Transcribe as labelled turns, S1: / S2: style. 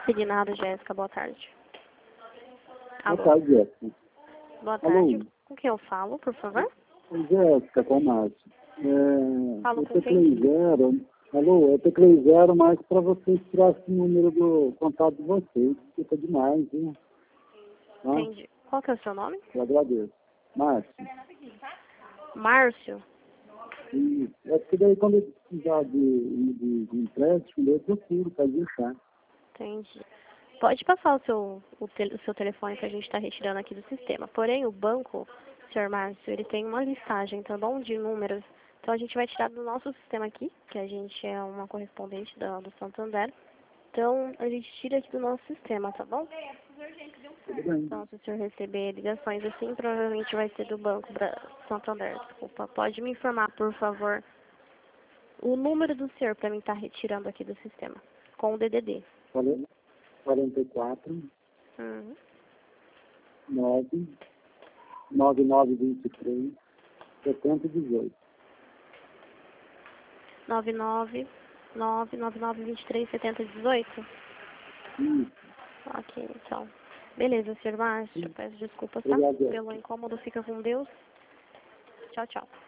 S1: Signado, Jéssica, boa tarde.
S2: Boa
S1: Alô,
S2: tarde, Jéssica.
S1: boa
S2: Alô.
S1: tarde. Com quem eu falo, por favor?
S2: Jéssica, com o Márcio.
S1: Falo
S2: Eu
S1: com
S2: teclei
S1: quem?
S2: zero. Alô, eu teclei zero, mas para vocês tirarem o número do contato de vocês. Fica demais, hein? Tá?
S1: Entendi. Qual que é o seu nome?
S2: Eu agradeço. Márcio.
S1: Márcio.
S2: E é porque daí quando eu precisar de empréstimo, eu procuro para deixar.
S1: Entendi. Pode passar o seu telefone que a gente está retirando aqui do sistema. Porém, o banco, senhor Márcio, ele tem uma listagem, tá bom, de números. Então, a gente vai tirar do nosso sistema aqui, que a gente é uma correspondente do Santander. Então, a gente tira aqui do nosso sistema, tá bom?
S2: Tudo bem.
S1: Então, se o senhor receber ligações assim, provavelmente vai ser do Banco Santander. Desculpa. Pode me informar, por favor, o número do senhor para mim estar retirando aqui do sistema, com o DDD.
S2: 44
S1: Uhum.
S2: 9 9923 7018.
S1: 999237018?
S2: Isso.
S1: Ok, então. Beleza, senhor Márcio. Peço desculpas, tá?
S2: Obrigado.
S1: Pelo incômodo. Fica com Deus. Tchau, tchau.